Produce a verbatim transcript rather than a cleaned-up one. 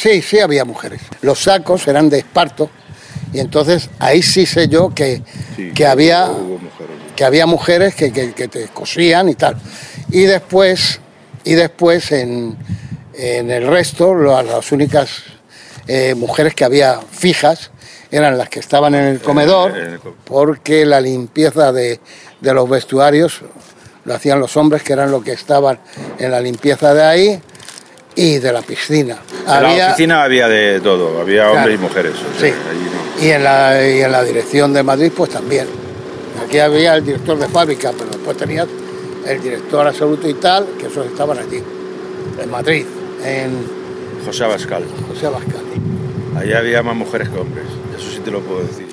Sí, sí había mujeres. Los sacos eran de esparto y entonces ahí sí sé yo que, sí, que, había, mujeres. que había mujeres que, que, que te cosían y tal. Y después, y después en, en el resto, las, las únicas eh, mujeres que había fijas eran las que estaban en el comedor, porque la limpieza de, de los vestuarios lo hacían los hombres, que eran los que estaban en la limpieza de ahí y de la piscina. En había, la oficina había de todo, había claro, hombres y mujeres. O sea, sí. No. Y, en la, y en la dirección de Madrid, pues también. Aquí había el director de fábrica, pero después tenías el director absoluto y tal, que esos estaban allí, en Madrid, en... José Abascal. José Abascal. Allí había más mujeres que hombres, eso sí te lo puedo decir.